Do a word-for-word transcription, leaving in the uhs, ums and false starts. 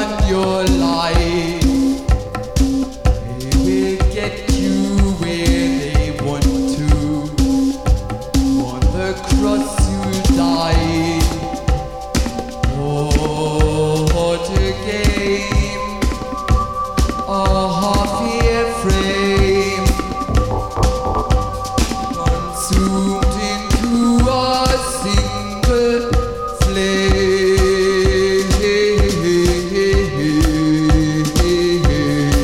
on your life. They will get you where they want to. On the cross you died. Oh, what a game. A half-year frame consumed into a single